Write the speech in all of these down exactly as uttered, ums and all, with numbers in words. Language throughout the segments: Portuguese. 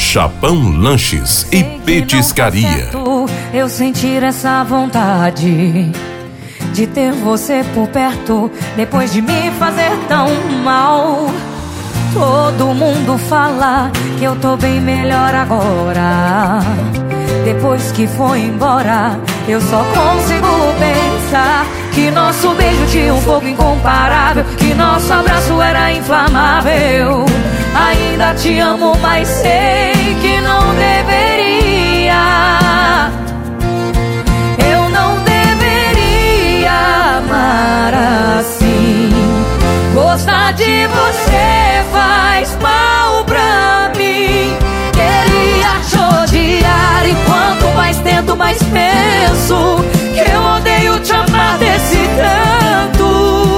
Chapão Lanches e Petiscaria. Eu sentir essa vontade de ter você por perto, depois de me fazer tão mal. Todo mundo fala que eu tô bem melhor agora. Depois que foi embora, eu só consigo pensar que nosso beijo tinha um fogo incomparável, que nosso abraço era inflamável. Ainda te amo, mas sei que não deveria. Eu não deveria amar assim. Gostar de você faz mal pra mim. Queria te odiar e quanto mais tento, mais penso que eu odeio te amar desse tanto.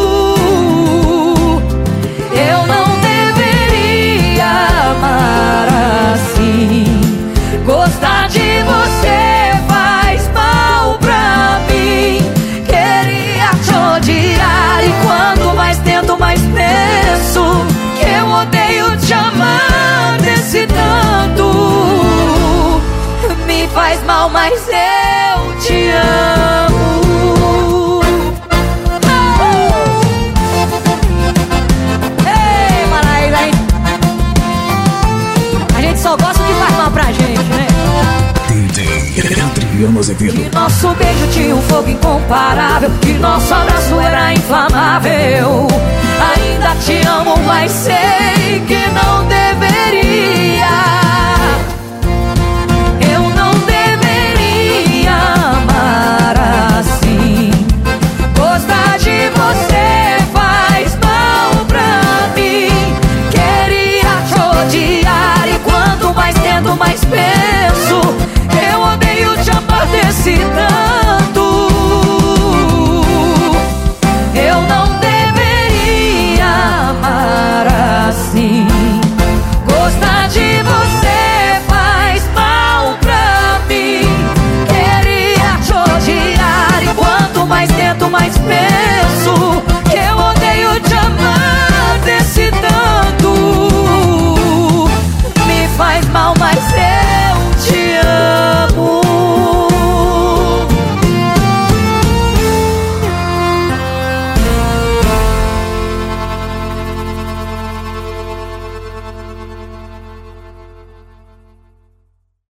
Eu não deveria amar assim. Gostar de você faz mal pra mim. Queria te odiar e quanto mais tento, mais penso que eu odeio te amar desse tanto. Me faz mal, mas eu te amo. Ei, Maraíba, hein? A gente só gosta de faz mal pra gente, né? D J Adriano Azevedo. Que nosso beijo tinha um fogo incomparável, que nosso abraço era inflamável. Ainda te amo, mas sei que não deu.